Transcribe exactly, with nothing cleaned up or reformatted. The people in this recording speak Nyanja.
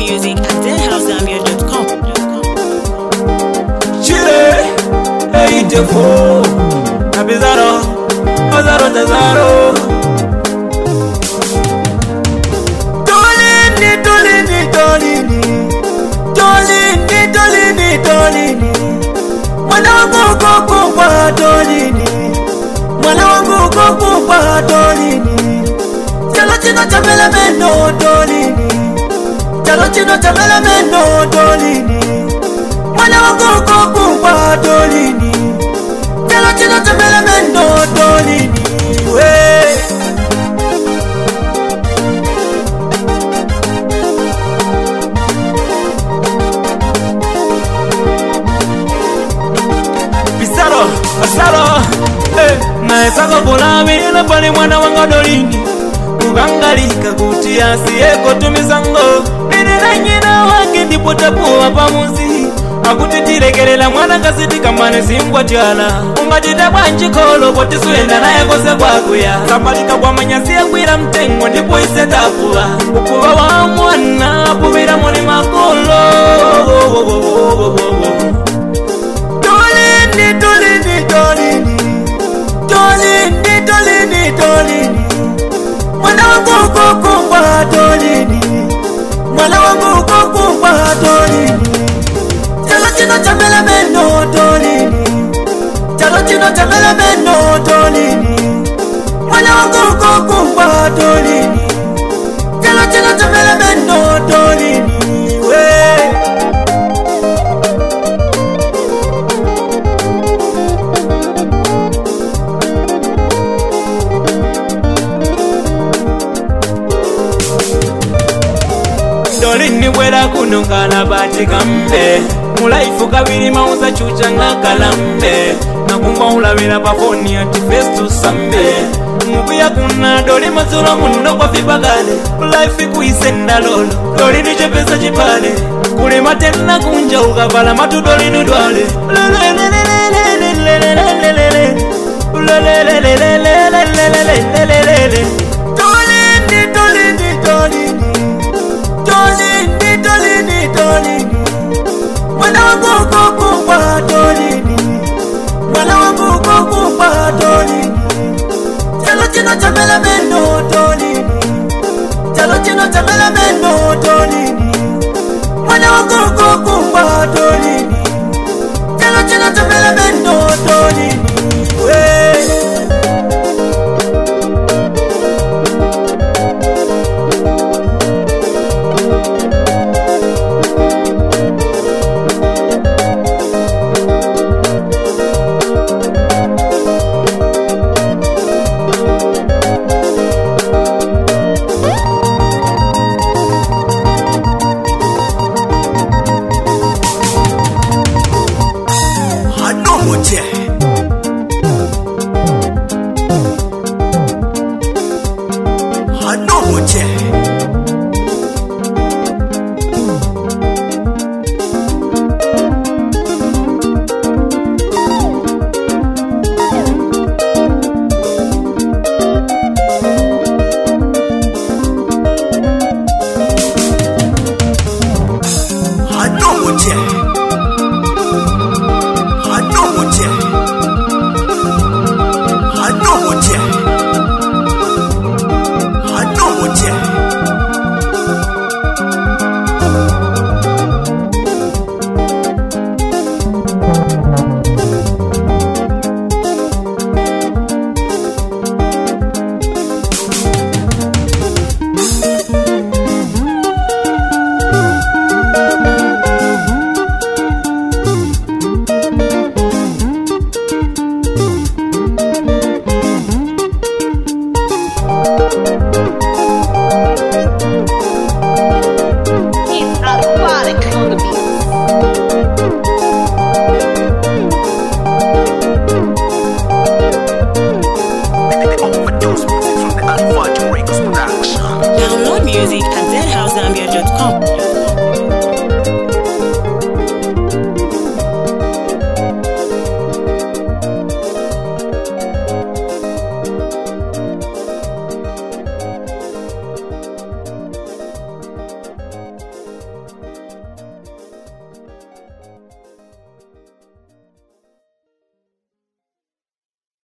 music at den house zambia dot com. Chile, hey Defo, Abizaro, Azaro Tazaro. Dolini, Dolini, Dolini, Dolini, Dolini, Dolini. Mwana wangu kukupa Dolini, mwana wangu kukupa Dolini. Chalo chino chamela meno Dolini, chalo chino chamela meno Dolini. Mwana wangu kukupa Dolini, chalo chino chamela meno Dolini. We Pisaro, Pasaro, eh, naesako kulamila pali mwana wanga Dolini. Kugangalika kuti asiyeko tumisango nina nyina wake ndipo tapuwa pamuzi akuti tirekelela mwana kasiti kamane singwa tyala ungatita bwanjikolo poti suenda naye kose kwakuya kapalika kwa manyasi yakwira mtengo ndipo ise tapuwa ukuva wa mwana puvira muli makolo. Dolini, Dolini, Dolini, Dolini, Dolini, Dolini. Mwana wangu kukupa Dolini, mwana wangu kukupa Dolini. Chalo chino chamela meno Dolini, chalo chino chamela meno Dolini. Mwana wangu kukupa Dolini, chalo chino chamela meno Dolini. We Dolini wera kunungana bati kambe mulaifu kabiri mauza chucha nga kalambe nakumba ulawira pafoni ati face to sambe mukuya kuna Doli mazura mundo kwa fibagale ulaifu kuisenda lolo Dolini chepesa chipale kule matena kunja ukavala matu Dolini dwale Dolini, Dolini, Dolini, Dolini, Dolini, Dolini. Mwana wangu kukupa Dolini, mwana wangu kukupa Dolini. Chalo chino chamela meno Dolini, chalo chino chamela meno Dolini. Mwana wangu kukupa Dolini, chalo chino chamela meno Dolini. We Hanomoje Hanomoje Hanomoje